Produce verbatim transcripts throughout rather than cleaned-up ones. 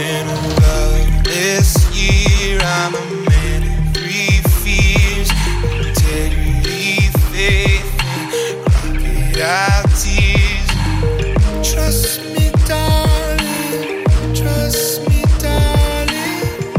been a loveless year. I'm a man of three fears: integrity, faith, and crocodile tears. Trust me, darling. Trust me, darling.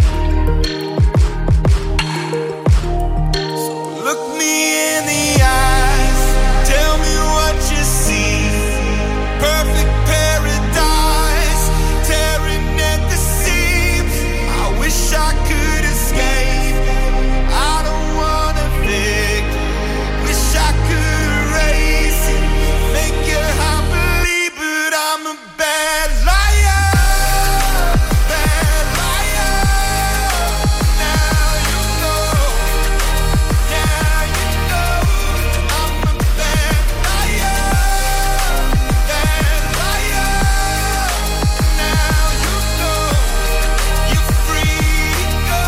So look me in the eyes. Tell me what you see. Perfect paradise, tearing at the seams. I wish I could escape. I don't wanna think. Wish I could erase it, make your heart believe, but I'm a bad liar. Bad liar. Now you know. Now you know. I'm a bad liar. Bad liar. Now you know. You're free to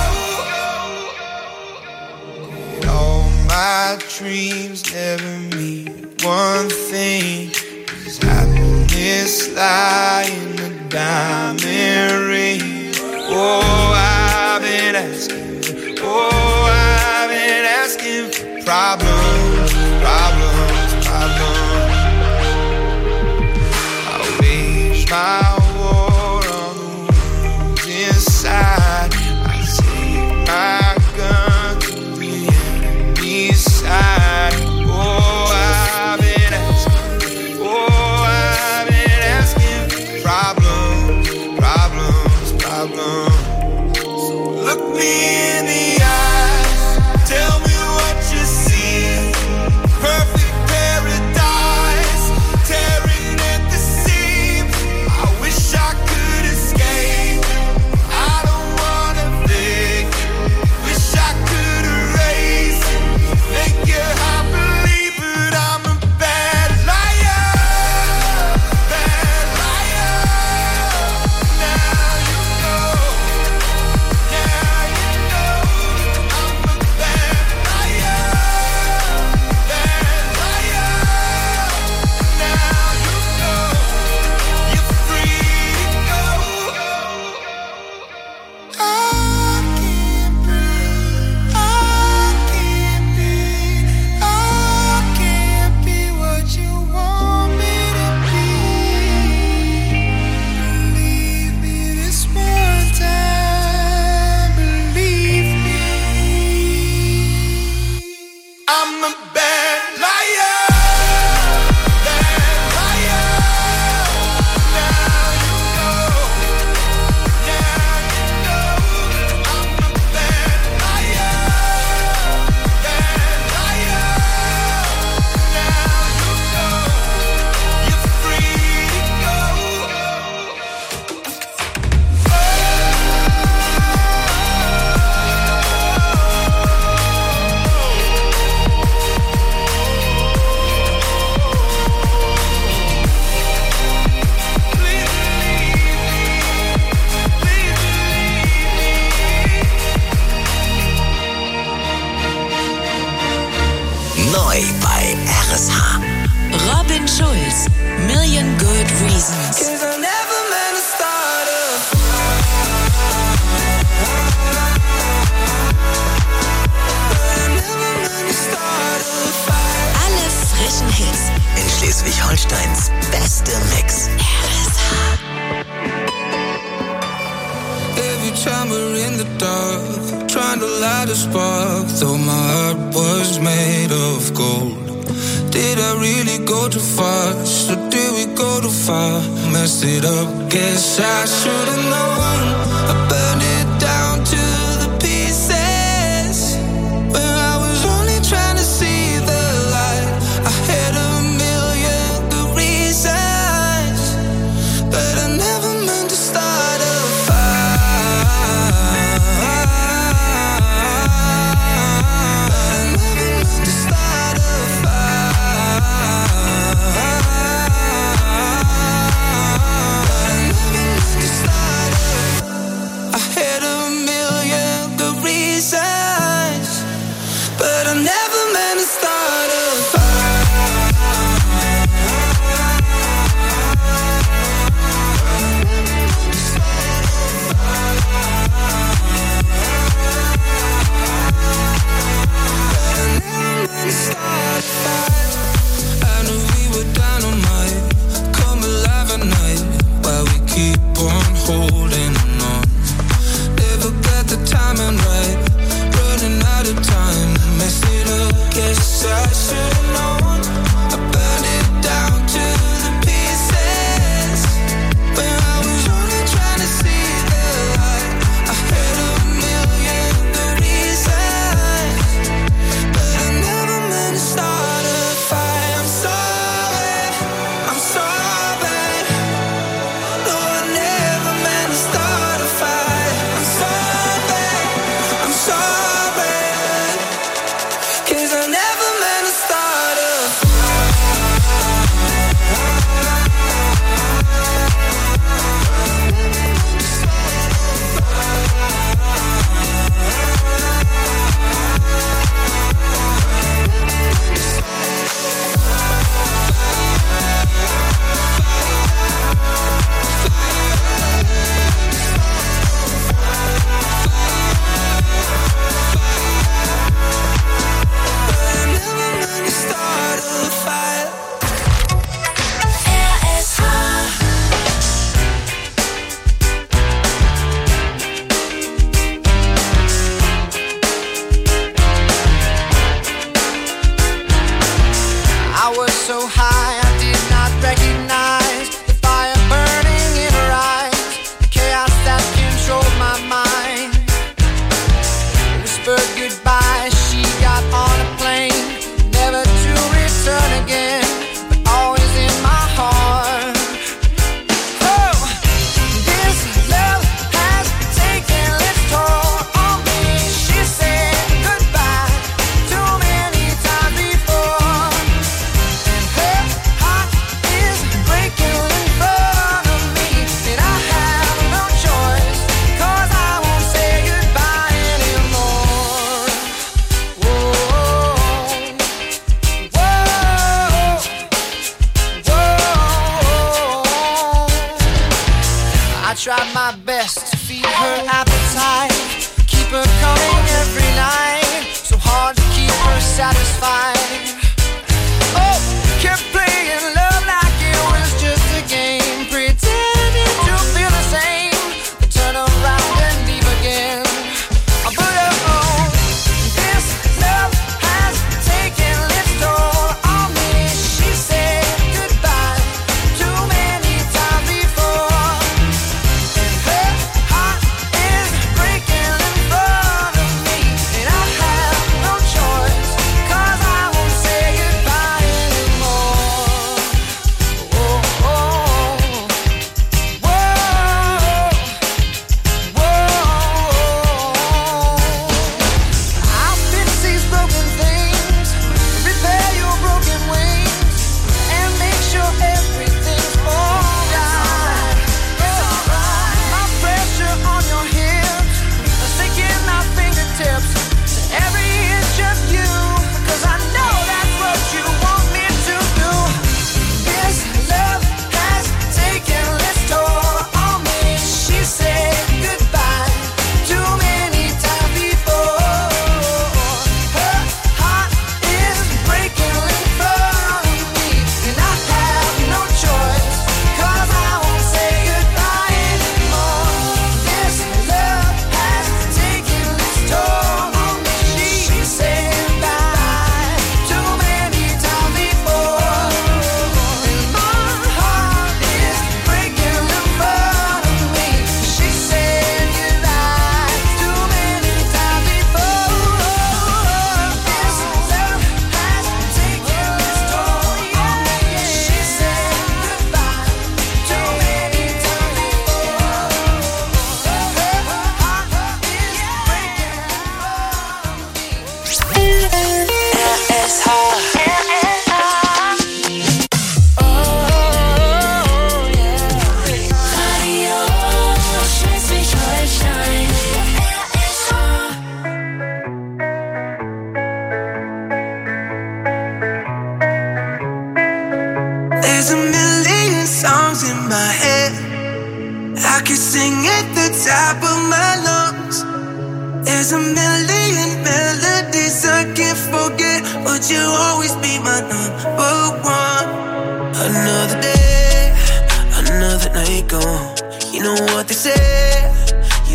go. All my dreams never mean one thing. Is happiness lie in the diamond ring? Oh, I've been asking. Oh, I've been asking for problems, problems, problems. I wage my war on the wounds inside. I take my gun to the enemy's side. Oh, I've been asking. Oh, I've been asking for problems, problems, problems. So look me in the eyes. Tell me what you see. Perfect paradise, tearing at the seams. I wish I could escape. I don't wanna think. Wish I could erase it, make your heart believe, but I'm a bad liar. Bad liar. Now you know. Now you know. I'm a bad liar. Bad liar. Now you know. You're free to go. I can't breathe. I can't be. I can't be what you want me to be. Believe me this one time. Believe me. I'm a bad liar. Bad liar. Now you know. Now you know. I'm a bad liar. Bad liar. Now you know. You're free to go. Neu bei R S H. Robin Schulz, Million Good Reasons. 'Cause I never meant to start a never meant to start a fight. Alle frischen Hits. In Schleswig-Holsteins beste Mix. R S H. Every time we're in the dark, trying to light a spark, though my heart was made of gold. Did I really go too fast, or did we go too far? Messed it up, guess I should've known. I burned it down to the pieces, when I was only trying to see the light. I had a million good reasons, but I never meant to start a fire. I never meant to start a fire. I never meant to start a holding on. Never got the timing right, running out of time, mess it up. Guess I should've known. I burned it down to the pieces when I was only trying to see the light. I had a million good reasons, but I never meant to start a fight. I'm sorry, I'm sorry. No, I never meant to start a fight. I'm sorry, I'm sorry, 'cause I never meant to start a tried my best to feed her appetite, keep her coming every night, so hard to keep her satisfied. Oh, kept playing love like it was just a game, pretending to feel the same, then turn around and leave again. But oh, this love has taken its toll on me. She said goodbye too many times before, and her heart is breaking in front of me, and I have no choice, 'cause I won't say goodbye anymore. Oh, oh, whoa, whoa. I'll fix these broken things, repair your broken wings, and make sure everything's alright. It's alright. My pressure on your hips, sinking my fingertips to every inch of you, 'cause I know that's what you want me to do. This love has taken its toll on me. She said goodbye too many times before. Her heart is breaking in front of me, and I have no choice, 'cause I won't say goodbye anymore. This love has taken its toll on me. She said goodbye too many times before, and my heart is breaking in front of me. She said goodbye too many times before. This love has taken its toll on me. She said goodbye too many times before. Her heart is breaking in front of me. Radio Schleswig-Holstein. R S H. There's a million songs in my head, I can sing at the top of my lungs. There's a million melodies I can't forget, but you'll always be my number one. Another day, another night gone. You know what they say,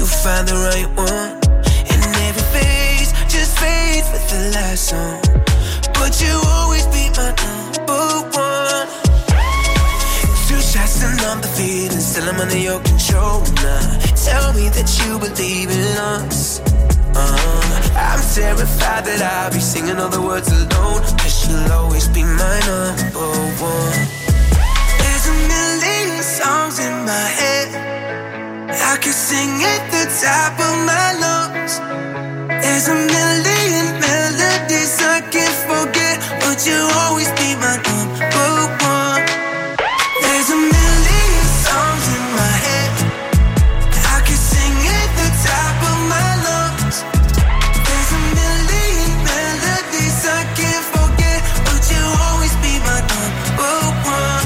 you'll find the right one. And every phase just fades with the last song. But you always be my number one. Two shots to numb the feeling, still I'm under your control now. Tell me that you believe in us. uh, I'm terrified that I'll be singing all the words alone, cause you'll always be my number one. There's a million songs in my head, I could sing at the top of my lungs. There's a million melodies I can't forget, but you'll always be my number one. There's a million songs in my head, I could sing at the top of my lungs. There's a million melodies I can't forget, but you'll always be my number one.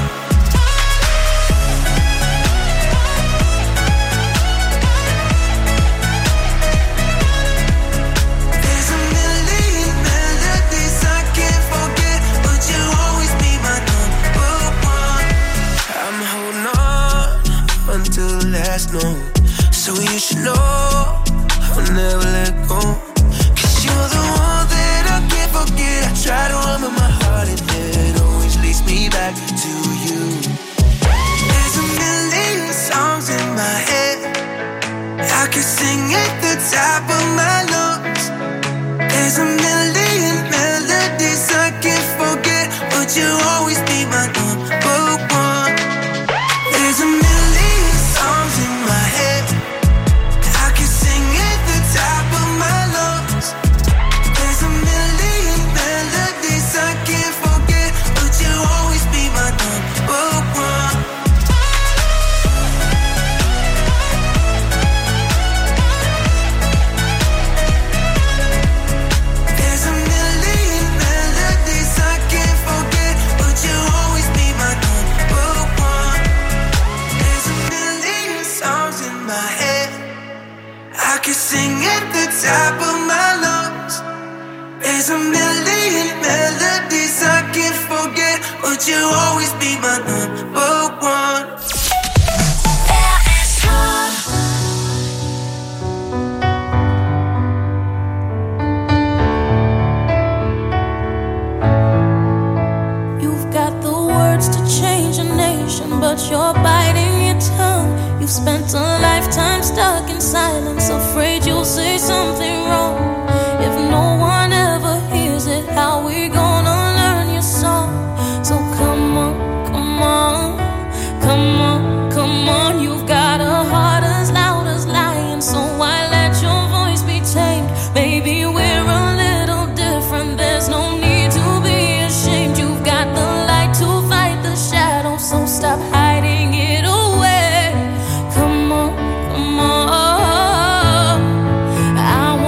There's a million melodies I can't forget, but you'll always be my number one. I'm holding on until the last note, so you should know I'll never let go. Cause you're the one that I can't forget. I try to run with my heart and it always leads me back to you. There's a million songs in my head, I could sing at the top of my lungs. There's a million melodies I can't forget, but you'll always be my number one. There's a million songs in my head, I can sing at the top of my lungs. There's a million melodies I can't forget, but you'll always be my number one. There's a million melodies I can't forget, but you'll always be my number one. There's a million songs in my head, I can sing at the top of my lungs. There's a million melodies I can't forget, but you'll always be my number one. You've got the words to change a nation, but you're biting your tongue. You've spent a lifetime stuck in silence, afraid you'll say something wrong. If no one ever hears it, how we gonna learn your song? So come on, come on, come on, come on. You've got a heart as loud as lion, so why let your voice be tamed? Maybe we're a little different, there's no need to be ashamed. You've got the light to fight the shadow, so stop hiding it away. Come on, come on, I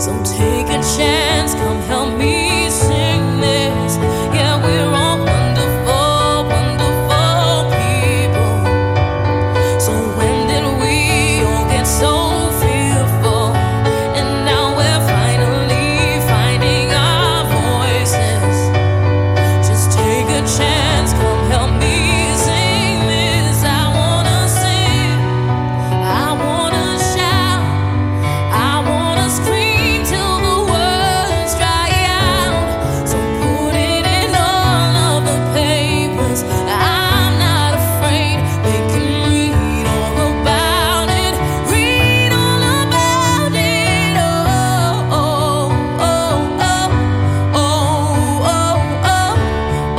So take a chance, come help me sing this. Yeah, we're all wonderful, wonderful people. So when did we all get so fearful? And now we're finally finding our voices. Just take a chance, come help me sing this. I wanna sing, I wanna shout, I wanna scream till the words dry out. So put it in all of the papers. I'm not afraid, they can read all about it. Read all about it. Oh, oh, oh, oh, oh, oh, oh, oh,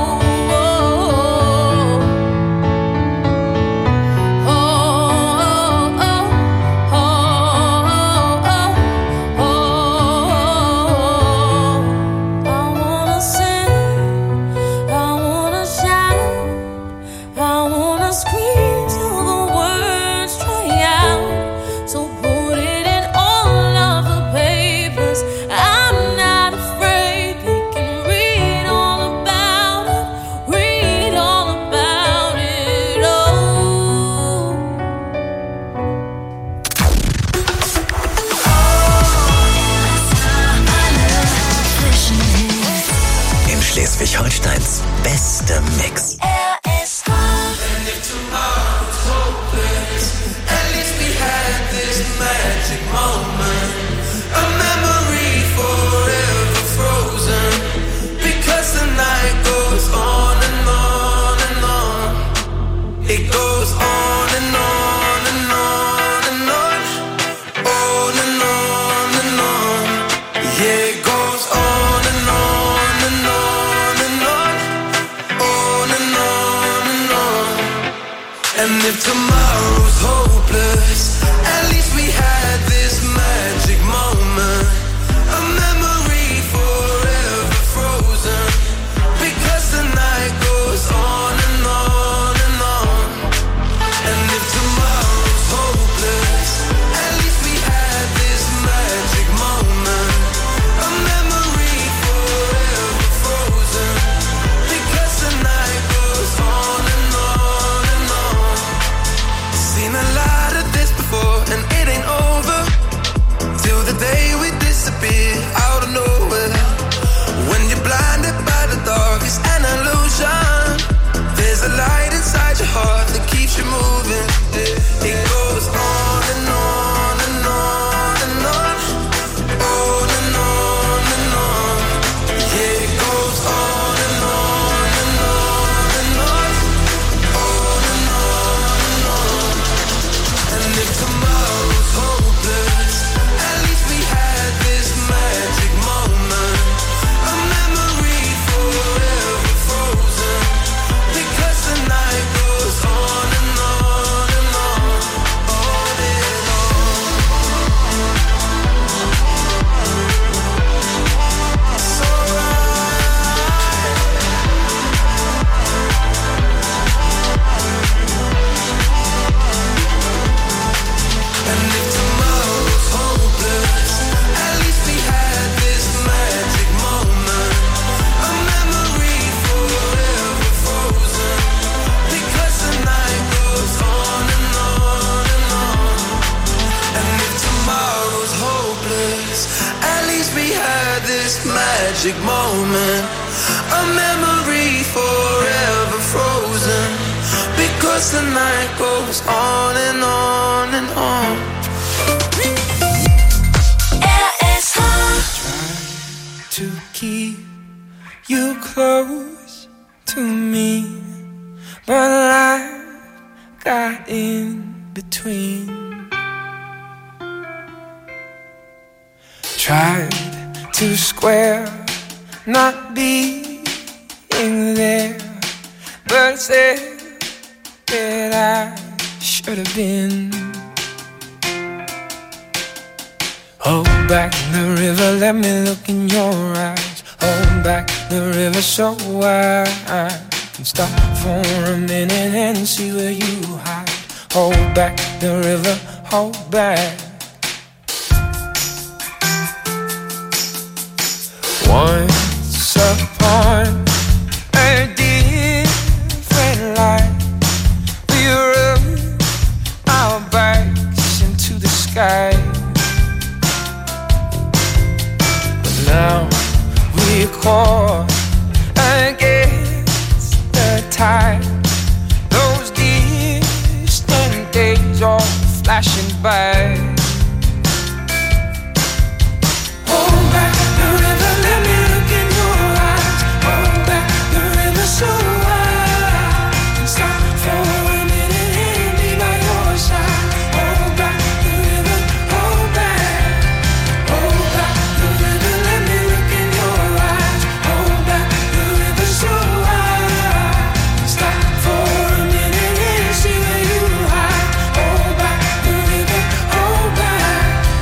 I wanna sing, I wanna shout, I wanna scream till the words dry out. So put it in all of the papers. I'm not afraid, they can read all about it. Read all about it. Oh. In Schleswig-Holsteins bester Mix. R S H. And if tomorrow's hopeless, at least we had this magic moment, a memory forever frozen. Because the night goes on and on and on. It goes on and on and on and on. On and on and on. Yeah, it goes on and on and on and on. On and on and on. And if tomorrow's hopeless, at least we had this magic moment, a memory forever frozen. Because the night goes on and on and on. And if tomorrow's hopeless, at least we had this magic moment, a memory forever frozen. Because the night goes on and on and on. Seen a lot of this before, and it ain't over till the day we disappear out of nowhere. When you're blinded by the dark, it's an illusion. There's a light inside your heart that keeps you moving. It goes on and on and on and on. On and on and on. Yeah, it goes on and on and on and on. On and on and on. And if tomorrow's hopeless, at least we had this magic moment, a memory forever frozen. Because the night goes on and on and on. On and on. It's alright. And if tomorrow's hopeless, at least we had this magic moment, a memory forever frozen. Because the night goes on and on and on. And if tomorrow's hopeless, at least we had this magic moment, a memory forever frozen. Because the night goes on and on and on. R S H. To keep you close to me, but life got in between. Tried to square not being there, but said that I should have been. Hold back the river, let me look in your eyes. Hold back the river so I can stop for a minute and see where you hide. Hold back the river, hold back. Now we're caught against the tide. Those distant days are flashing by. Hold back the river, let me look in your eyes. Hold back the river so wide. And stop for a minute and be by your side. Hold back the river, hold back. Hold back the river, let me look in your eyes. Hold back the river so wide. Stop for a minute and see where you hide. Hold back the river, hold back.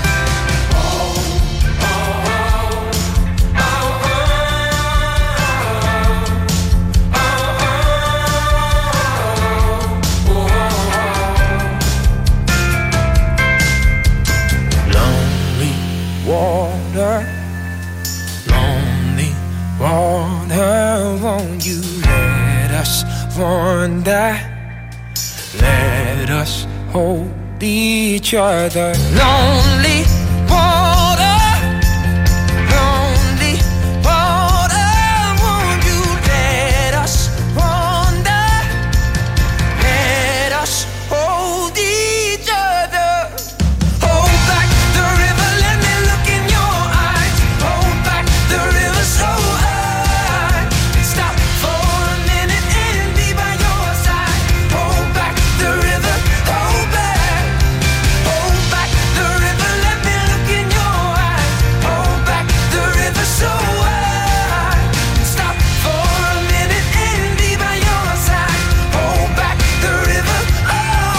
Lonely water, lonely water, won't you let us wander? Let us hold each other. Lonely water, lonely water, won't you let us wander? Let us hold each other. Hold back the river, let me look in your eyes. Hold back the river so high. Stop for a minute and be by your side. Hold back the river, hold back. Hold back the river, let me look in your eyes. Hold back the river so high. Stop for a minute and be by your side. Hold back the river, oh.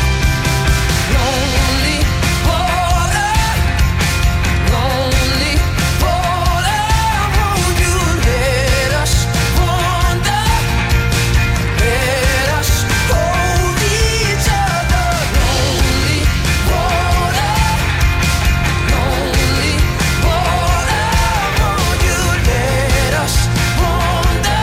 Lonely water, lonely water, won't you let us wander? Let us hold each other. Lonely water, lonely water, won't you let us wander?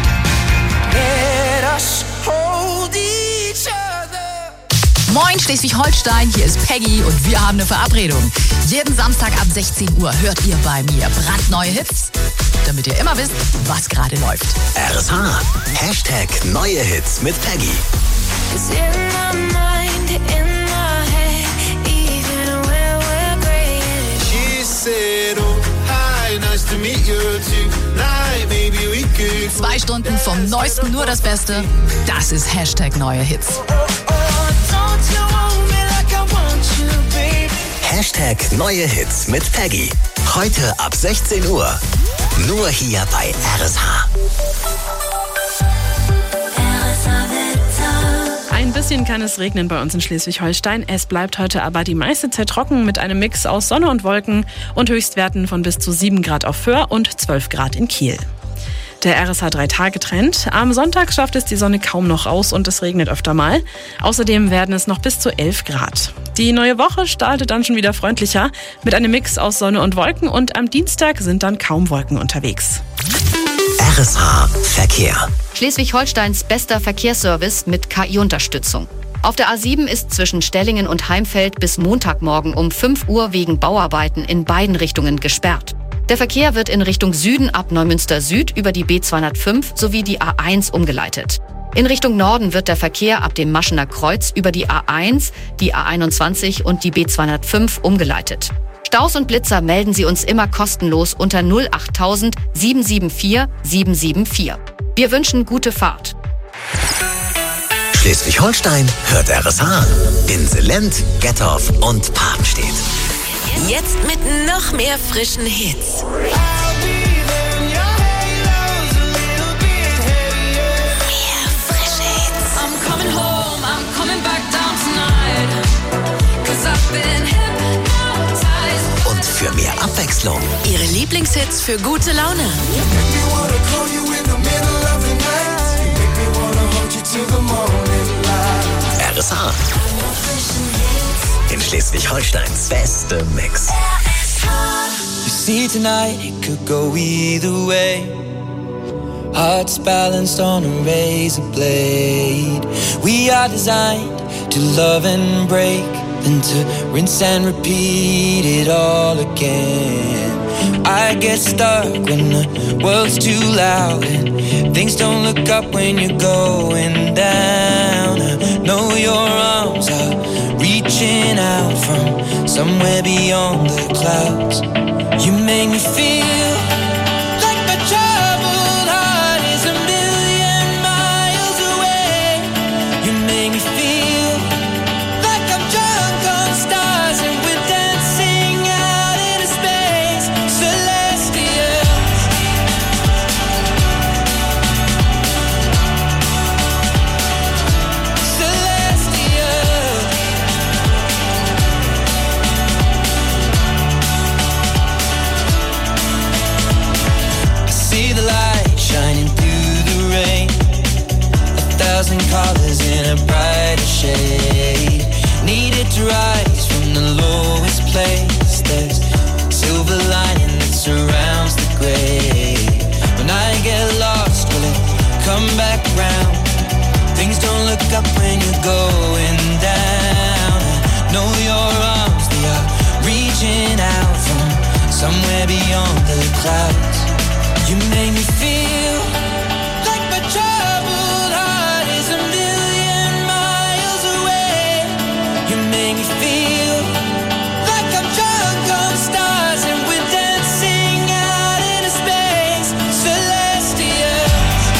Let us hold each other. Moin Schleswig-Holstein, hier ist Peggy und wir haben eine Verabredung. Jeden Samstag ab sechzehn Uhr hört ihr bei mir brandneue Hits, damit ihr immer wisst, was gerade läuft. R S H. Hashtag neue Hits mit Peggy. It's in my mind, in my head, even when we're graying. She said, oh, hi, nice to meet you tonight. Maybe we could. Zwei Stunden vom Neuesten, nur das Beste. Das ist Hashtag neue Hits. Oh, don't you hold me like I want you, baby. Hashtag neue Hits mit Peggy. Heute ab sechzehn Uhr. Nur hier bei R S H. Ein bisschen kann es regnen bei uns in Schleswig-Holstein. Es bleibt heute aber die meiste Zeit trocken mit einem Mix aus Sonne und Wolken und Höchstwerten von bis zu sieben Grad auf Föhr und zwölf Grad in Kiel. Der R S H drei Tage Trend. Am Sonntag schafft es die Sonne kaum noch aus und es regnet öfter mal. Außerdem werden es noch bis zu elf Grad. Die neue Woche startet dann schon wieder freundlicher mit einem Mix aus Sonne und Wolken und am Dienstag sind dann kaum Wolken unterwegs. R S H Verkehr. Schleswig-Holsteins bester Verkehrsservice mit K I-Unterstützung. Auf der A sieben ist zwischen Stellingen und Heimfeld bis Montagmorgen um fünf Uhr wegen Bauarbeiten in beiden Richtungen gesperrt. Der Verkehr wird in Richtung Süden ab Neumünster Süd über die B zweihundertfünf sowie die A eins umgeleitet. In Richtung Norden wird der Verkehr ab dem Maschener Kreuz über die A eins, die A einundzwanzig und die B zweihundertfünf umgeleitet. Staus und Blitzer melden Sie uns immer kostenlos unter null acht null null sieben sieben vier sieben sieben vier. Wir wünschen gute Fahrt. Schleswig-Holstein hört R S H. In Selent, Gettorf und Papenstedt. Jetzt mit noch mehr frischen Hits. Und für mehr Abwechslung. Ihre Lieblingshits für gute Laune. R S H. In Schleswig-Holsteins beste Mix. You see tonight it could go either way. Hearts balanced on a razor blade. We are designed to love and break, then to rinse and repeat it all again. I I get stuck when the world's too loud and things don't look up when you're going down. I know your arms are reaching out from somewhere beyond the clouds. You make me feel like my troubled heart is a million miles away. You make me feel like I'm drunk on stars and we're dancing out into space, celestial. Celestial. I see the light shining through the rain, a thousand colors in a brighter shade. Needed to rise from the lowest place. There's silver lining that surrounds the gray. When I get lost, will it come back round? Things don't look up when you're going down. I know your arms, they are reaching out from somewhere beyond the clouds. You make me feel like my troubled heart is a million miles away. You make me feel like I'm drunk on stars and we're dancing out into space, celestial.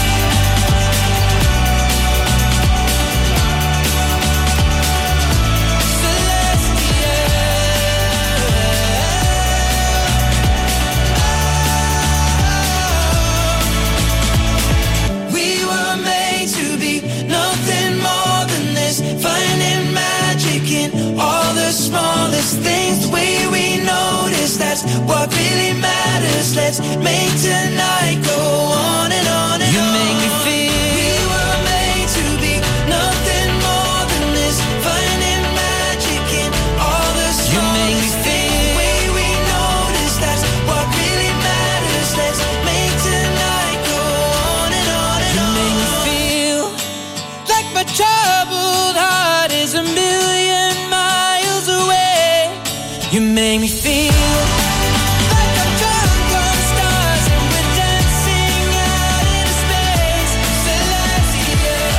We were made to be nothing more than this, finding magic in all the smallest things. The way we notice, that's what really matters. Let's make tonight go on and on and on. You make me feel we were made to be nothing more than this, finding magic in all the smallest things. The way we notice, that's what really matters. Let's make tonight go on and on and on. You make me feel like my troubled heart is a million miles away. You make me feel like I'm drunk on stars and we're dancing out into space, celestial.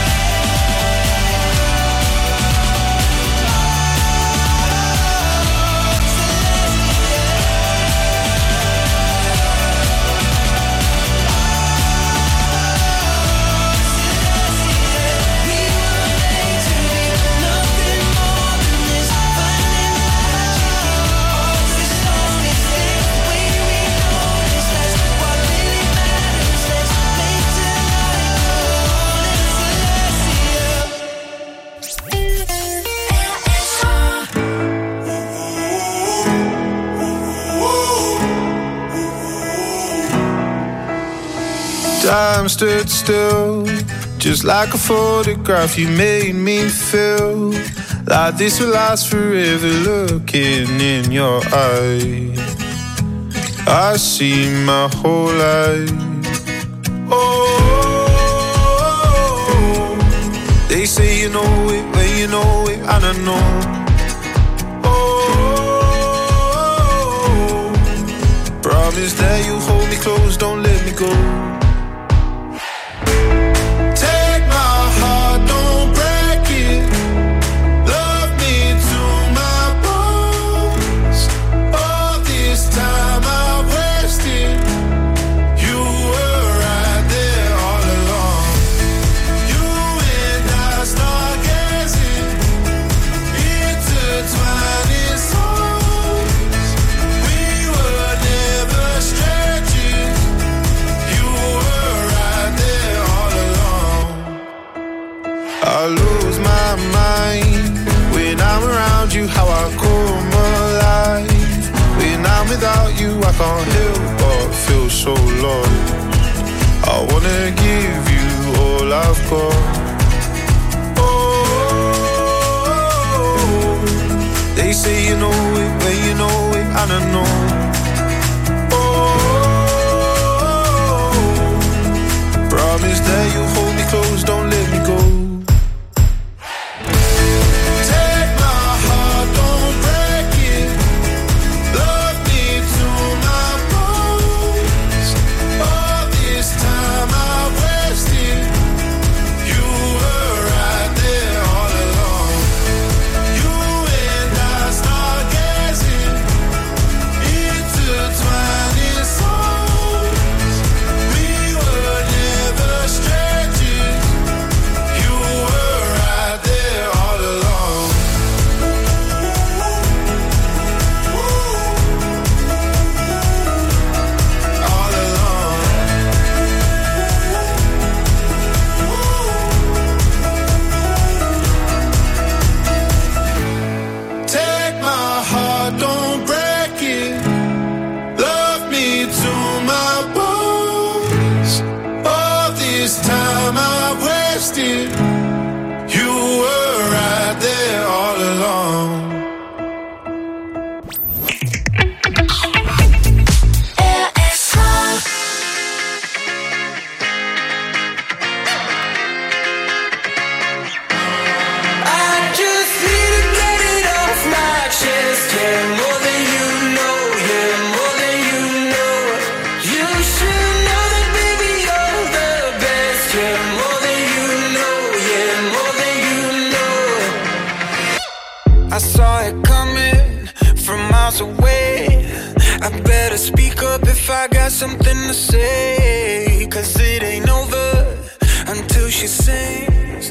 We were made to be nothing more than this, finding magic in all the smallest things. The way we notice, that's what really matters. Let's make tonight go on and Time stood still, just like a photograph. You made me feel like this will last forever. Looking in your eyes, I see my whole life. Oh, they say you know it when you know it, and I know. Oh, promise that you hold me close, don't let me go. Take my heart, don't break it. Love me to my bones. All this time I've wasted. You were right there all along. You and I start gazing, intertwining souls. We were never strangers. You were right there all along. I lose my mind when I'm around you, how I come alive. When I'm without you, I can't help but feel so lost. I wanna give you all I've got. Oh, they say you know it when you know it, and I know. Oh, promise that you hold me close, don't let me go. Take my heart, don't break it. Love me to my bones. miles away. I better speak up if I got something to say. Cause it ain't over until she sings.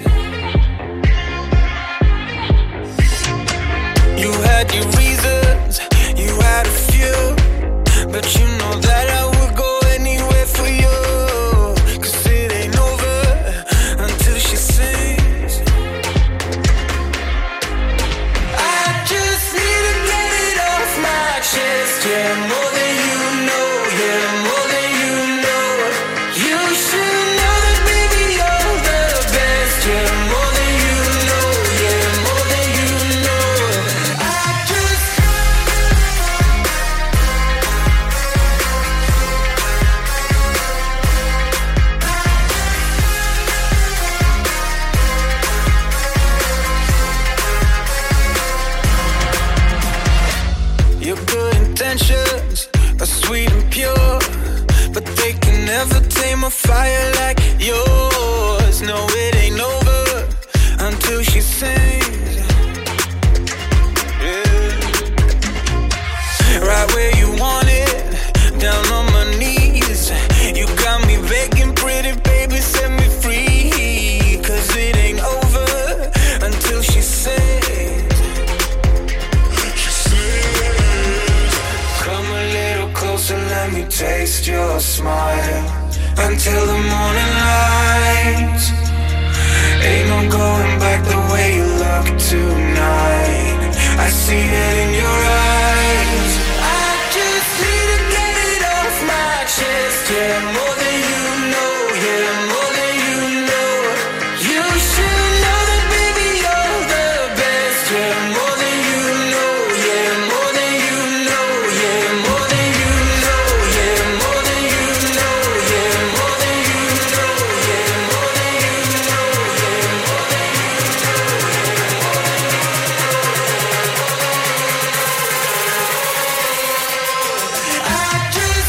You had your reasons, you had a few, but you know that I would go anywhere for you. Cause it ain't over until she sings. I just need to get it off my chest, yeah, more than you know, yeah, more than you know. You should know that baby you're the best, yeah, more than you know, yeah, more than you know. I just Your good intentions are sweet and pure, but they can never tame a fire like yours. No, it ain't over until she sings. Yeah. Right where you want it, down on my knees. You got me begging, pretty baby, set me free. Cause it ain't over until she sings. Come a little closer, let me taste your smile. Until the morning light. Ain't no going back the way you look tonight. I see it in your eyes. I just need to get it off my chest, yeah, more than you know, yeah, more than you know. You should know that baby you're the best, yeah, more than you know, yeah, more than you know, yeah, more than you know, yeah, more than you know, yeah, more than you know, yeah, more than you know, yeah, more than you know. I just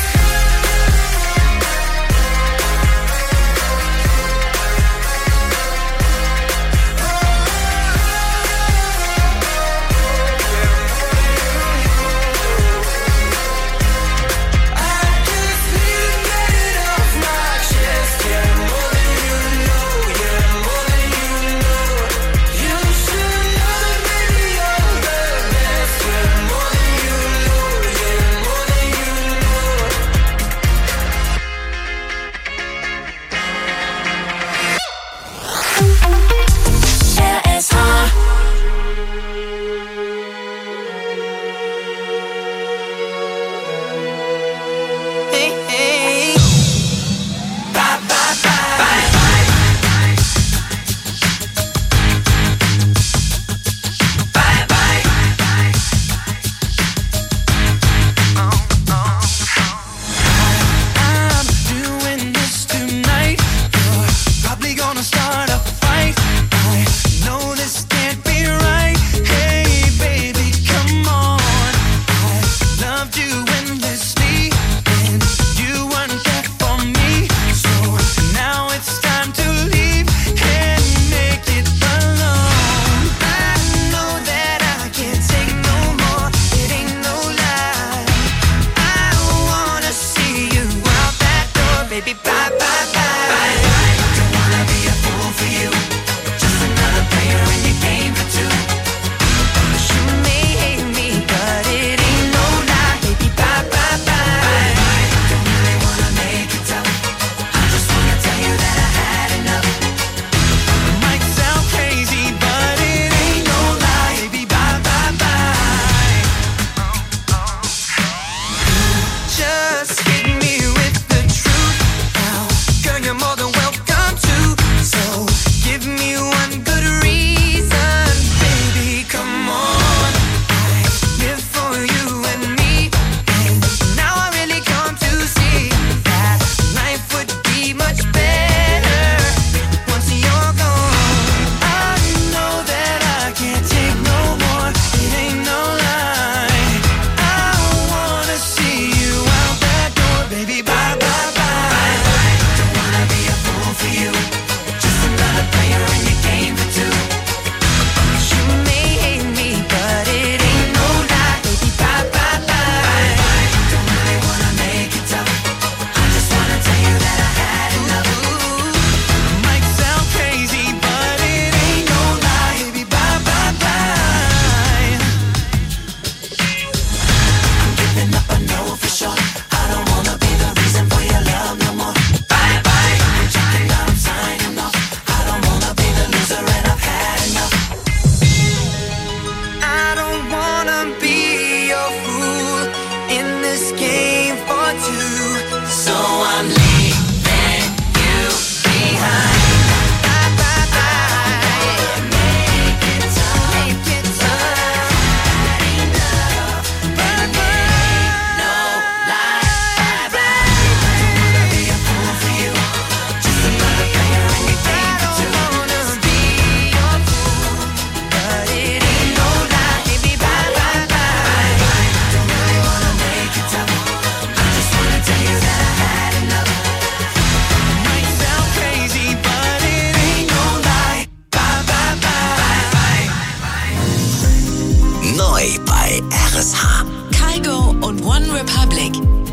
Just hit me with the truth.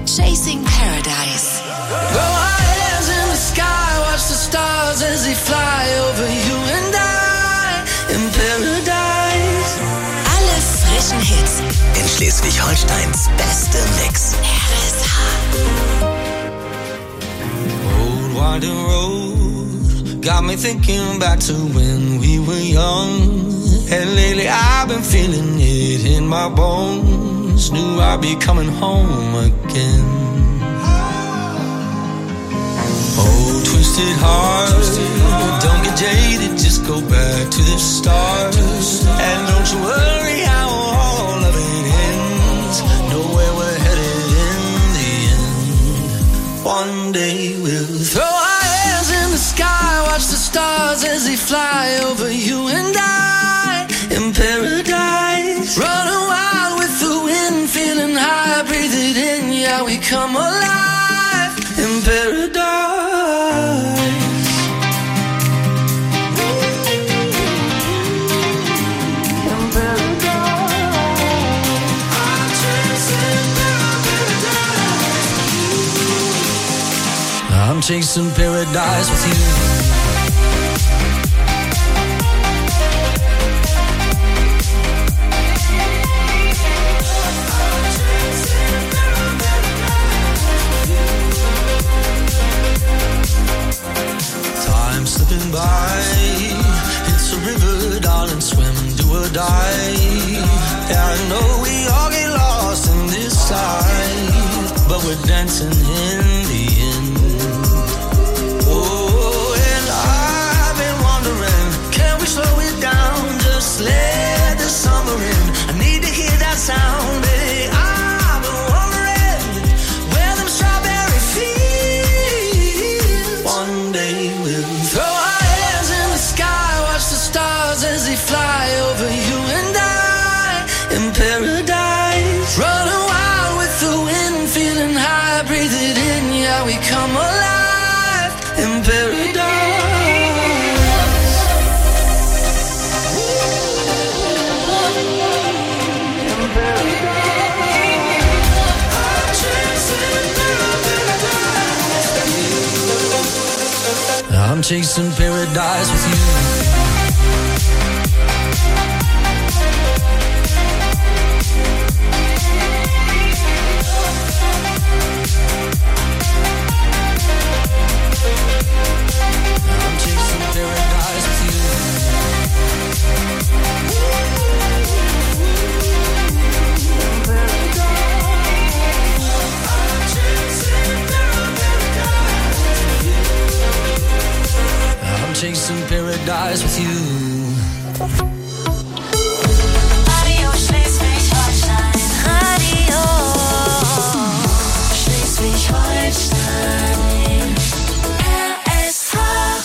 Chasing Paradise. Throw our hands in the sky, watch the stars as they fly over you and I in paradise. Alle frischen Hits. In Schleswig-Holsteins beste Mix. R S H. Old winding road got me thinking back to when we were young. And lately I've been feeling it in my bones. Knew I'd be coming home again. Oh, twisted heart, don't get jaded, just go back to the start. And don't you worry how all of it ends. Know where we're headed in the end. One day we'll throw our hands in the sky, watch the stars as they fly over you and I in paradise. Running wild with the wind, feeling high, breathe it in, yeah, we come alive in paradise. I'm chasing paradise with you. Time slipping by, it's a river, darling, swim, do or die. Yeah, I know we all get lost in this tide, but we're dancing in the end. Oh, and I've been wondering, can we slow it down? Just let the summer in. I need to hear that sound, baby. I've been wondering where them strawberry fields. One day we'll throw our hands in the sky, watch the stars as they fly over you and I in paradise. Running wild with the wind, feeling high, breathe it in, yeah, we come alive in paradise. I'm chasing paradise with you. Chasing paradise with you. Radio Schleswig-Holstein. Radio Schleswig-Holstein. R S H.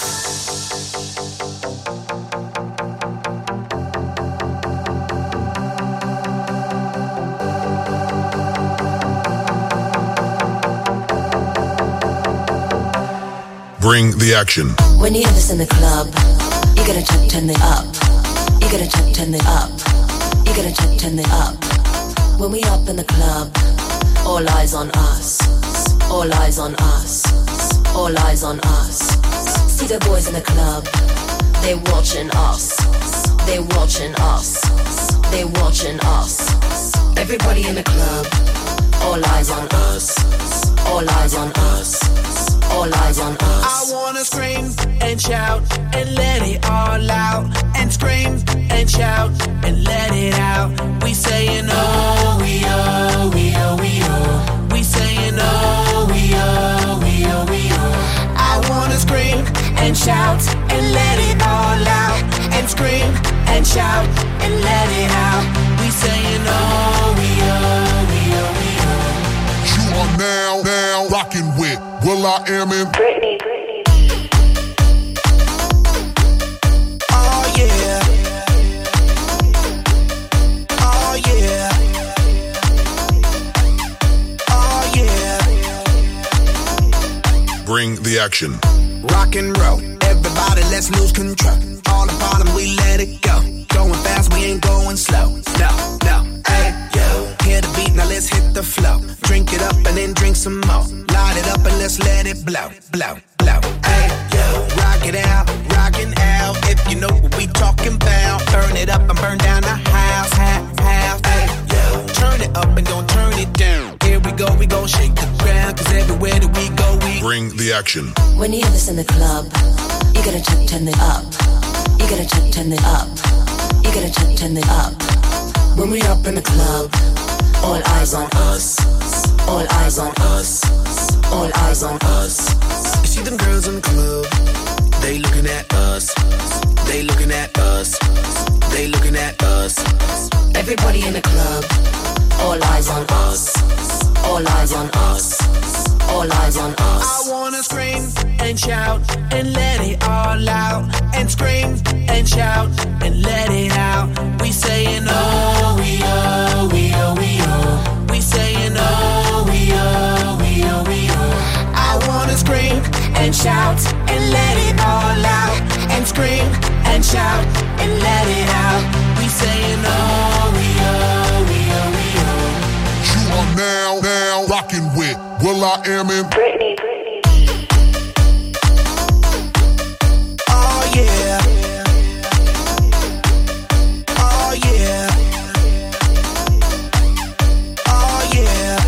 Bring the action. When you hear this in the club, you gotta check, turn it up. You gotta check, turn it up. You gotta check, turn it up. When we up in the club, all eyes on us. All eyes on us. All eyes on us. See the boys in the club, they watching us. They watching us. They watching us. Everybody in the club, all eyes on us. All eyes on us. All eyes on us. I wanna scream and shout and let it all out. And scream and shout and let it out. We saying oh, we oh, we oh, we oh. We saying oh, we oh, we oh, we oh. I wanna scream and shout and let it all out. And scream and shout and let it out. We saying oh, we oh, we oh, we oh. You are now, now rocking with Will I Am in Britney. Oh yeah. Oh yeah. Oh yeah. Bring the action. Rock and roll, everybody let's lose control. All the bottom we let it go. Going fast, we ain't going slow. No, no, hey, yo. Hear the beat, now let's hit the flow. Drink it up and then drink some more. Light it up and let's let it blow, blow, blow. Hey, yo, rock it out, rockin' out. If you know what we talking about, burn it up and burn down the house, house, house. Hey, yo, turn it up and don't turn it down. Here we go, we gon' shake the ground, cause everywhere that we go, we bring the action. When you hear this in the club, you gotta check, turn it up. You gotta check, turn it up. You gotta check, turn it up. When we up in the club, all eyes on us. All eyes on us. All eyes on us. You see them girls in the club, they looking at us. They looking at us. They looking at us. Everybody in the club, all eyes on us. All eyes on us. All eyes on us. I wanna scream and shout and let it all out. And scream and shout and let it out. We saying oh, we oh, we oh, we oh. We saying oh, we oh, we oh, we oh. I wanna scream and shout and let it all out. And scream and shout and let it out. We saying oh, we oh, we oh, we oh. You are now, now rocking with Will I Am in Britney, Britney. Oh yeah. Oh yeah. Oh yeah.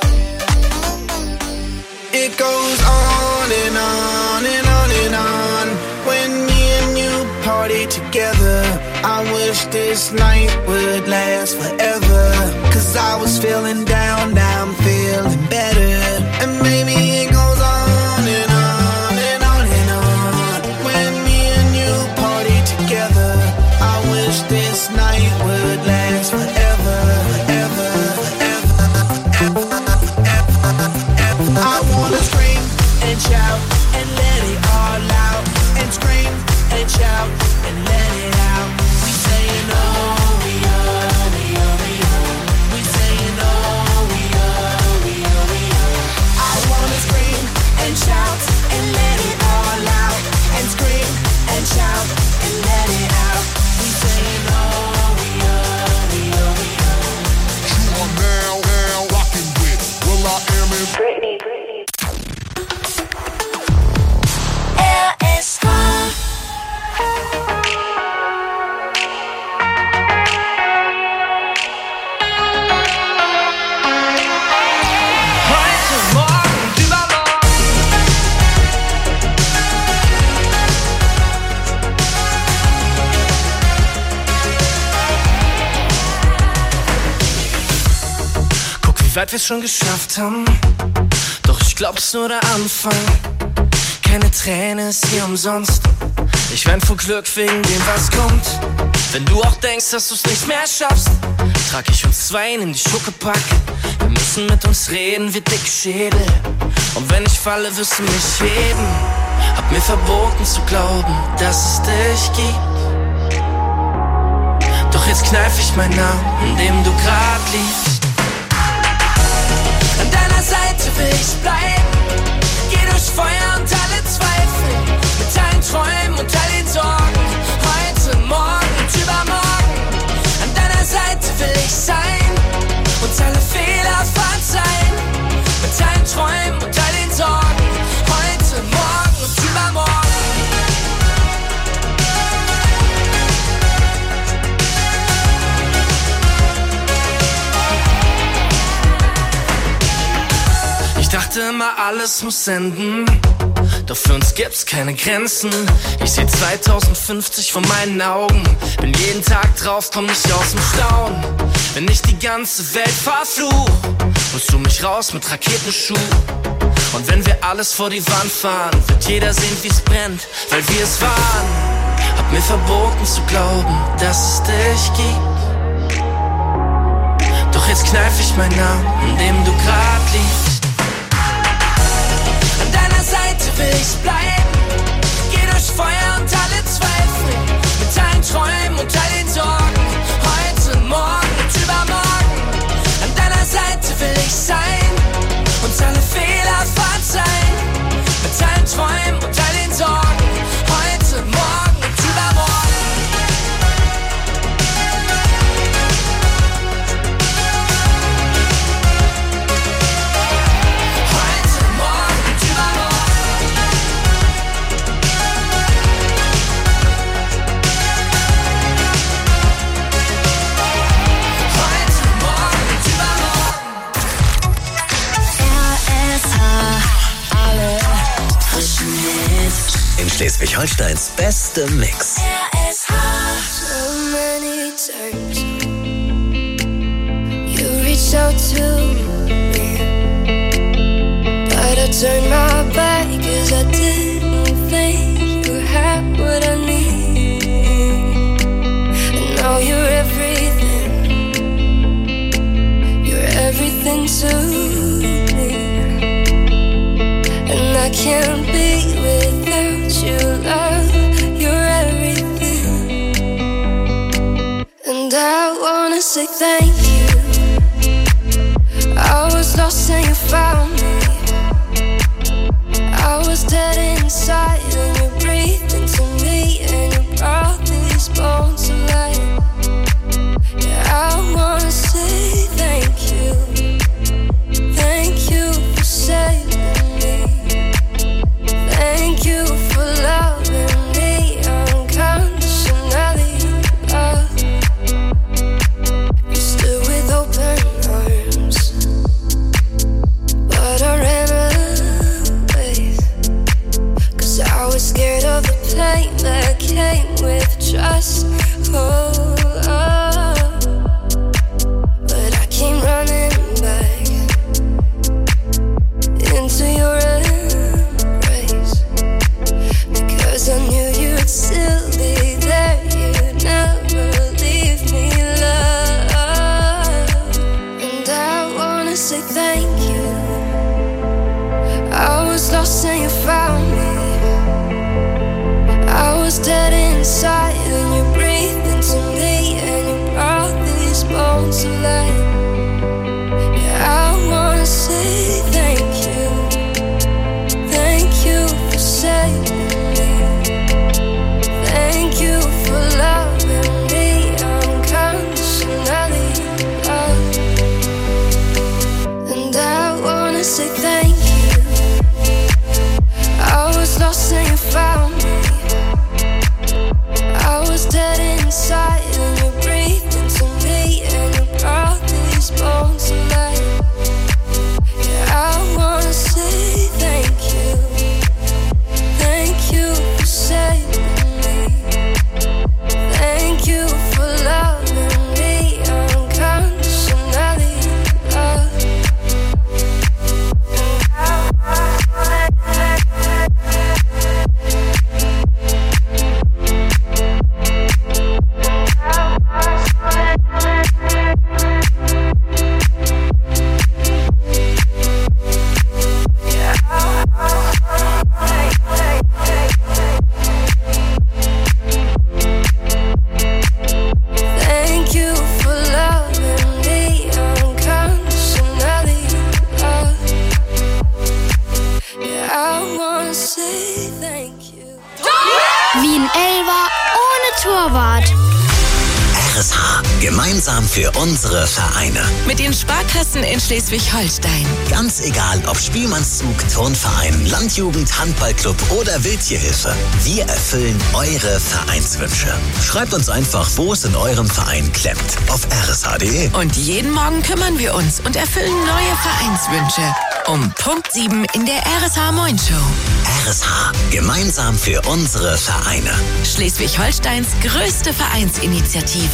It goes on and on and on and on. When me and you party together, I wish this night would last forever. Cause I was feeling down, now I'm feeling better. And maybe it goes on and on and on and on. When me and you party together, I wish this night would last forever, forever, forever, forever, forever. I wanna scream and shout and let it all out. And scream and shout and let it out. We saying oh, we oh, we oh, we oh. We saying oh, we oh, we oh, we oh. I wanna scream and shout and let it all out. And scream and shout and let it out. We saying oh, we oh, we oh, we oh. You are now, now rocking with Will I Am in Britney, Britney. R S K. Wie weit wir's schon geschafft haben, doch ich glaub's nur der Anfang. Keine Träne ist hier umsonst. Ich wein vor Glück wegen dem, was kommt. Wenn du auch denkst, dass du's nicht mehr schaffst, trag ich uns zwei in die Schuckepack. Wir müssen mit uns reden wie dicke Schädel. Und wenn ich falle, wirst du mich heben. Hab mir verboten zu glauben, dass es dich gibt. Doch jetzt kneif ich meinen Namen, in dem du grad liegst. An deiner Seite will ich bleiben. Geh durch Feuer und alle Zweifel. Mit allen Träumen und all den Sorgen. Heute, morgen und übermorgen. An deiner Seite will ich sein. Und alle Fehler verzeihen. Mit allen Träumen und all den Sorgen. Heute, morgen und übermorgen. Ich dachte immer, alles muss enden, doch für uns gibt's keine Grenzen. Ich seh zweitausendfünfzig vor meinen Augen, bin jeden Tag drauf, komm nicht aus dem Staunen. Wenn ich die ganze Welt verfluch, holst du mich raus mit Raketenschuh. Und wenn wir alles vor die Wand fahren, wird jeder sehen, wie's brennt, weil wir es waren. Hab mir verboten zu glauben, dass es dich gibt. Doch jetzt kneif ich meinen Namen, in dem du grad liegst. An deiner Seite will ich bleiben. Geh durch Feuer und alle Zweifel. Mit allen Träumen und all den Sorgen. Heute, morgen und übermorgen. An deiner Seite will ich sein. Und alle Fehler verzeihen. Mit allen Träumen und all den Sorgen. Heute, morgen und übermorgen. Schleswig-Holsteins beste Mix. R S H. So many times you reached out to me, but I turned my back 'cause I didn't think you had what I need. And now you're everything, you're everything to me, and I can't be without you, love. You're everything, and I wanna say thank you. I was lost and you found me. I was dead inside and you breathed into me, and you brought these bones to life. Yeah, I wanna say thank you. Thank you for saving me. Thank you for loving me unconditionally, love. You stood with open arms, but I ran away, 'cause I was scared of the pain that came with trust. Oh, oh. But I came running back into your embrace, because I knew you'd still be there. You'd never leave me, love. And I wanna say thank you. I was lost and you found me. I was dead inside and you breathed into me, and you brought these bones to life. Yeah, I wanna say thank you. Thank you for saving me. Thank you for loving me unconditionally, love. And I wanna say thank you. I was lost and you found me. I was dead inside and you breathed into me, and you brought these bones to life. Yeah, I wanna say thank you. Thank you for saving me. Thank you for loving me unconditionally, love. Thank you for loving me unconditionally, love. Yeah, I wanna say thank you. Wie ein Elfer ohne Torwart. R S H. Gemeinsam für unsere Vereine. Mit den Sparkassen in Schleswig-Holstein. Ganz egal, ob Spielmannszug, Turnverein, Landjugend, Handballclub oder Wildtierhilfe. Wir erfüllen eure Vereinswünsche. Schreibt uns einfach, wo es in eurem Verein klemmt. Auf r s h punkt d e. Und jeden Morgen kümmern wir uns und erfüllen neue Vereinswünsche. Um Punkt sieben in der R S H Moin Show. R S H. Gemeinsam für unsere Vereine. Schleswig-Holsteins größte Vereinsinitiative.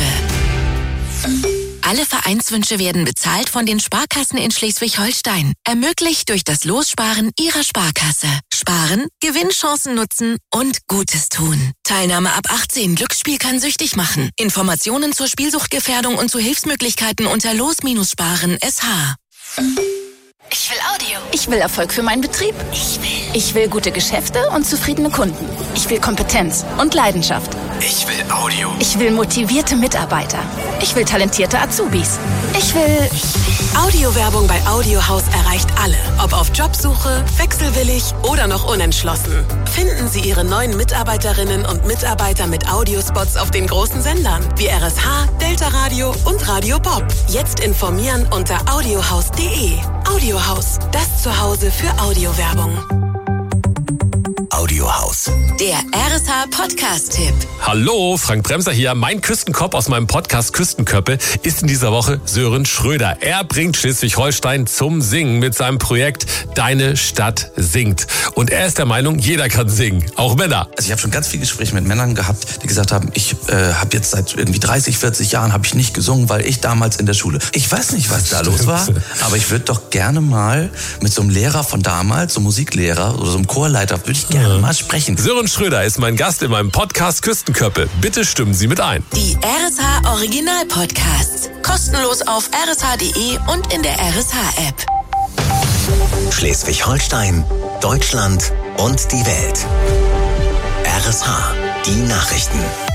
Alle Vereinswünsche werden bezahlt von den Sparkassen in Schleswig-Holstein. Ermöglicht durch das Lossparen Ihrer Sparkasse. Sparen, Gewinnchancen nutzen und Gutes tun. Teilnahme ab achtzehn. Glücksspiel kann süchtig machen. Informationen zur Spielsuchtgefährdung und zu Hilfsmöglichkeiten unter los-sparen punkt s h. Ich will Audio. Ich will Erfolg für meinen Betrieb. Ich will. Ich will gute Geschäfte und zufriedene Kunden. Ich will Kompetenz und Leidenschaft. Ich will Audio. Ich will motivierte Mitarbeiter. Ich will talentierte Azubis. Ich will... Audiowerbung bei Audiohaus erreicht alle. Ob auf Jobsuche, wechselwillig oder noch unentschlossen. Finden Sie Ihre neuen Mitarbeiterinnen und Mitarbeiter mit Audiospots auf den großen Sendern wie R S H, Delta Radio und Radio Bob. Jetzt informieren unter audiohaus punkt d e. Audiohaus, das Zuhause für Audiowerbung. Audio Audiohaus. Der R S H Podcast-Tipp. Hallo, Frank Bremser hier. Mein Küstenkopf aus meinem Podcast Küstenköppe ist in dieser Woche Sören Schröder. Er bringt Schleswig-Holstein zum Singen mit seinem Projekt Deine Stadt singt. Und er ist der Meinung, jeder kann singen, auch Männer. Also ich habe schon ganz viele Gespräche mit Männern gehabt, die gesagt haben, ich äh, habe jetzt seit irgendwie dreißig, vierzig Jahren habe ich nicht gesungen, weil ich damals in der Schule. Ich weiß nicht, was da los war, aber ich würde doch gerne mal mit so einem Lehrer von damals, so einem Musiklehrer oder so einem Chorleiter, würde ich gerne mal sprechen. Sören Schröder ist mein Gast in meinem Podcast Küstenköppe. Bitte stimmen Sie mit ein. Die R S H Original Podcasts. Kostenlos auf r s h punkt d e und in der R S H-App. Schleswig-Holstein, Deutschland und die Welt. R S H, die Nachrichten.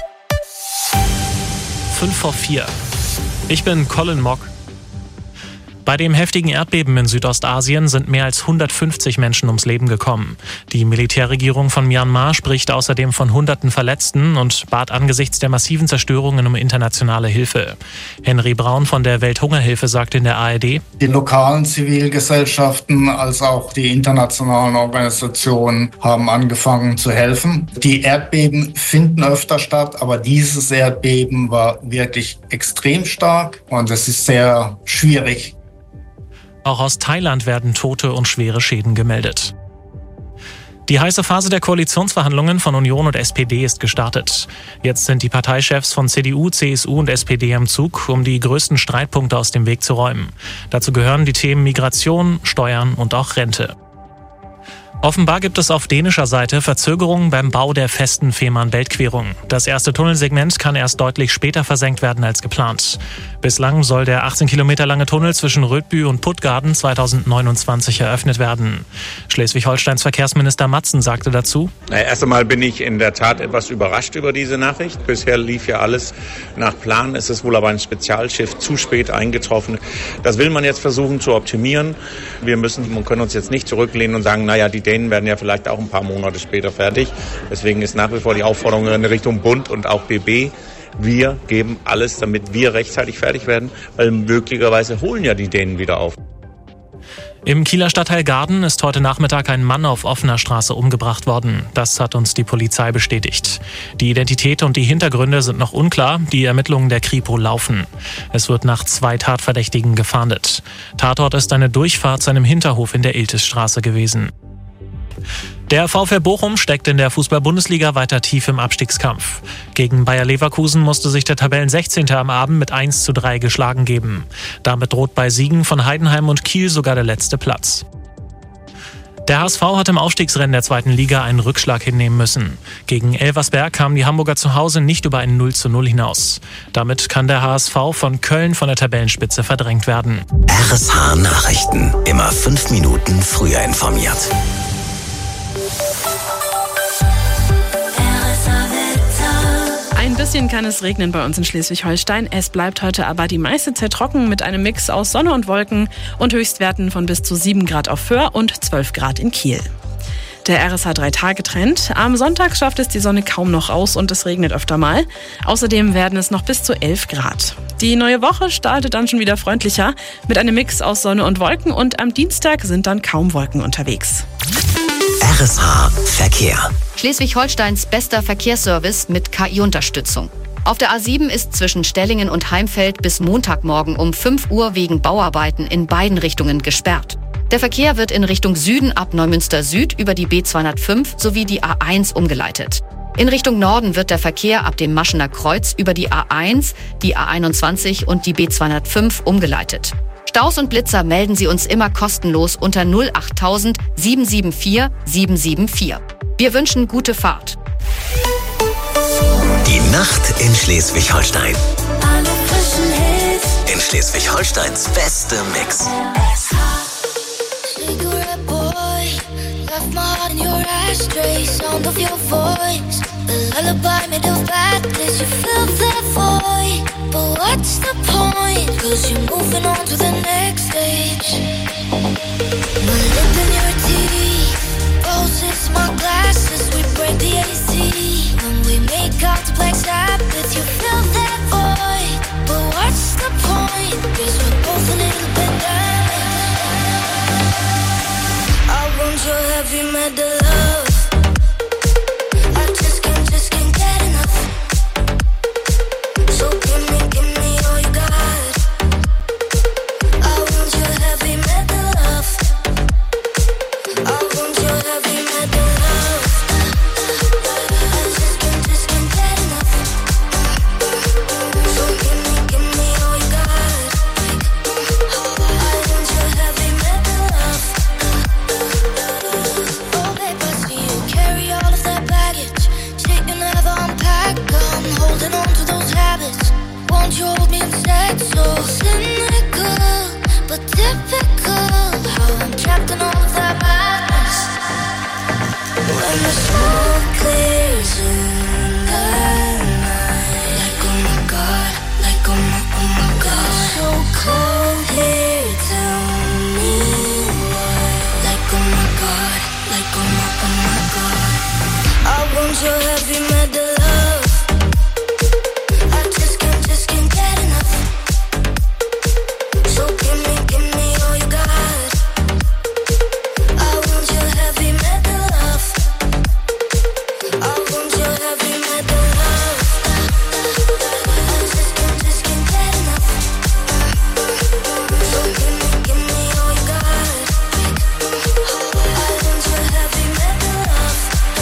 fünf vor vier. Ich bin Colin Mock. Bei dem heftigen Erdbeben in Südostasien sind mehr als hundertfünfzig Menschen ums Leben gekommen. Die Militärregierung von Myanmar spricht außerdem von hunderten Verletzten und bat angesichts der massiven Zerstörungen um internationale Hilfe. Henry Braun von der Welthungerhilfe sagt in der A R D: Die lokalen Zivilgesellschaften als auch die internationalen Organisationen haben angefangen zu helfen. Die Erdbeben finden öfter statt, aber dieses Erdbeben war wirklich extrem stark und es ist sehr schwierig. Auch aus Thailand werden Tote und schwere Schäden gemeldet. Die heiße Phase der Koalitionsverhandlungen von Union und S P D ist gestartet. Jetzt sind die Parteichefs von C D U, C S U und S P D am Zug, um die größten Streitpunkte aus dem Weg zu räumen. Dazu gehören die Themen Migration, Steuern und auch Rente. Offenbar gibt es auf dänischer Seite Verzögerungen beim Bau der festen Fehmarn-Belt-Querung. Das erste Tunnelsegment kann erst deutlich später versenkt werden als geplant. Bislang soll der achtzehn Kilometer lange Tunnel zwischen Rödby und Puttgarden zweitausendneunundzwanzig eröffnet werden. Schleswig-Holsteins Verkehrsminister Matzen sagte dazu: Na, erst einmal bin ich in der Tat etwas überrascht über diese Nachricht. Bisher lief ja alles nach Plan. Es ist wohl aber ein Spezialschiff zu spät eingetroffen. Das will man jetzt versuchen zu optimieren. Wir müssen und können uns jetzt nicht zurücklehnen und sagen, naja, die Dänen werden ja vielleicht auch ein paar Monate später fertig. Deswegen ist nach wie vor die Aufforderung in Richtung Bund und auch B B. Wir geben alles, damit wir rechtzeitig fertig werden, weil möglicherweise holen ja die Dänen wieder auf. Im Kieler Stadtteil Garden ist heute Nachmittag ein Mann auf offener Straße umgebracht worden. Das hat uns die Polizei bestätigt. Die Identität und die Hintergründe sind noch unklar. Die Ermittlungen der Kripo laufen. Es wird nach zwei Tatverdächtigen gefahndet. Tatort ist eine Durchfahrt zu einem Hinterhof in der Iltisstraße gewesen. Der VfL Bochum steckt in der Fußball-Bundesliga weiter tief im Abstiegskampf. Gegen Bayer Leverkusen musste sich der Tabellensechzehnte am Abend mit eins zu drei geschlagen geben. Damit droht bei Siegen von Heidenheim und Kiel sogar der letzte Platz. Der H S V hat im Aufstiegsrennen der zweiten Liga einen Rückschlag hinnehmen müssen. Gegen Elversberg kamen die Hamburger zu Hause nicht über ein null zu null hinaus. Damit kann der H S V von Köln von der Tabellenspitze verdrängt werden. R S H Nachrichten. Immer fünf Minuten früher informiert. Ein bisschen kann es regnen bei uns in Schleswig-Holstein. Es bleibt heute aber die meiste Zeit trocken mit einem Mix aus Sonne und Wolken und Höchstwerten von bis zu sieben Grad auf Föhr und zwölf Grad in Kiel. Der R S H drei Tage Trend. Am Sonntag schafft es die Sonne kaum noch raus und es regnet öfter mal. Außerdem werden es noch bis zu elf Grad. Die neue Woche startet dann schon wieder freundlicher mit einem Mix aus Sonne und Wolken und am Dienstag sind dann kaum Wolken unterwegs. R S H Verkehr. Schleswig-Holsteins bester Verkehrsservice mit K I-Unterstützung. Auf der A sieben ist zwischen Stellingen und Heimfeld bis Montagmorgen um fünf Uhr wegen Bauarbeiten in beiden Richtungen gesperrt. Der Verkehr wird in Richtung Süden ab Neumünster Süd über die B zweihundertfünf sowie die A eins umgeleitet. In Richtung Norden wird der Verkehr ab dem Maschener Kreuz über die A eins, die A einundzwanzig und die B zweihundertfünf umgeleitet. Staus und Blitzer melden Sie uns immer kostenlos unter null acht tausend sieben sieben vier sieben sieben vier. Wir wünschen gute Fahrt. Die Nacht in Schleswig-Holstein. Alle frischen Hits. In Schleswig-Holsteins beste Mix. Cigarette boy, left my heart in your ashtray. Sound of your voice, the lullaby made of blackness. You fill that void, but what's the point? Cause you're moving on to the next stage. My lip in your teeth, roses, my glasses. We break the A C when we make out to Black Sabbath. You fill that void, but what's the point? Cause we're both a little bit damaged. I want your heavy metal love. want your heavy metal love. I just can't, just can't get enough. So give me, give me all you got. I want your heavy metal love. I want your heavy metal love. I just can't, just can't get enough. So give me, give me all you got. I want your heavy metal love.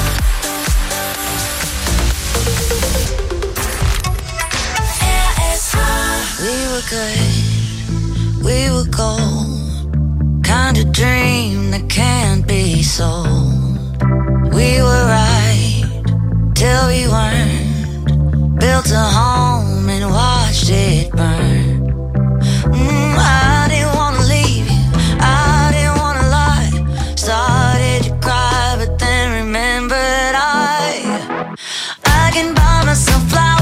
We were good, we were gold, kind of dream that can't be sold. We were right till we weren't, built a home and watched it burn. Mm, I didn't wanna leave you, I didn't wanna lie. Started to cry but then remembered I I can buy myself flowers.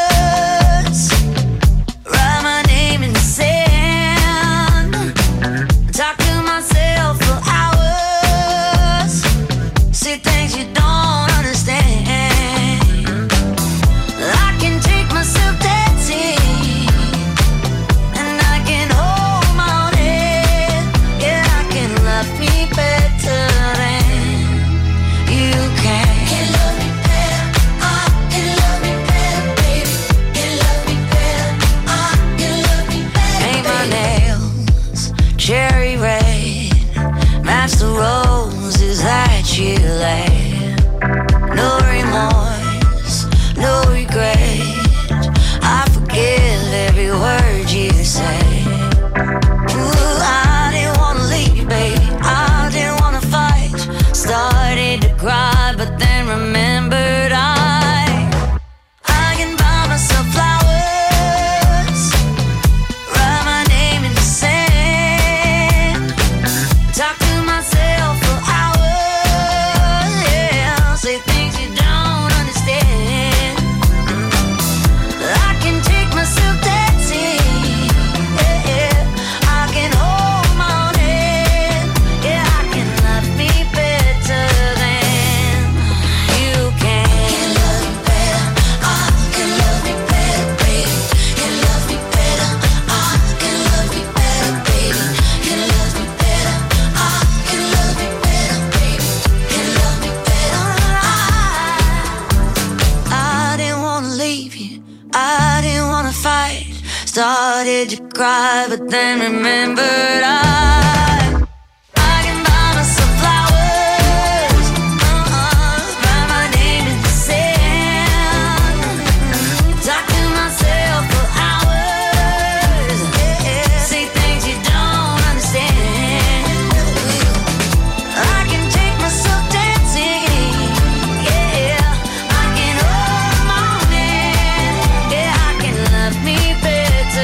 Cherry red, match the roses that you laid. No remorse, no regret. I forgive every word you say. Ooh, I didn't wanna leave, baby. I didn't wanna fight. Started to cry, but then remembered I I can buy myself flowers. Started to cry, but then remembered I I can buy myself flowers. Uh-uh, write my name in the sand. Talk to myself for hours. Say things you don't understand. I can take myself dancing. Yeah, I can hold my hand. Yeah, I can love me better.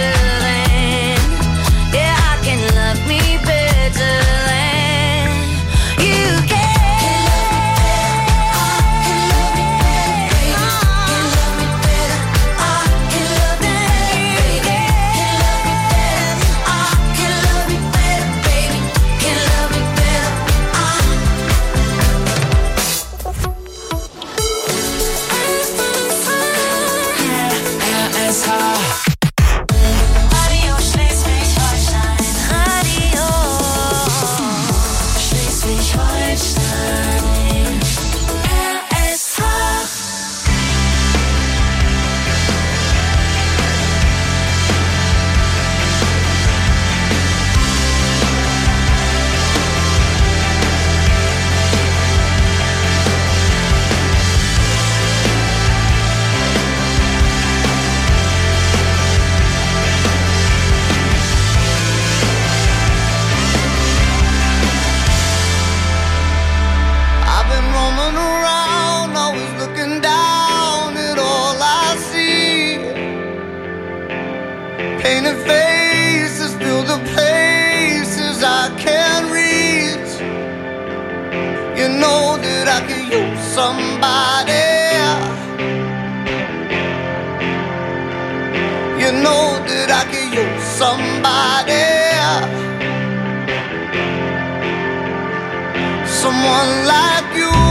Painted faces fill the places I can't reach. You know that I could use somebody. You know that I could use somebody. Someone like you.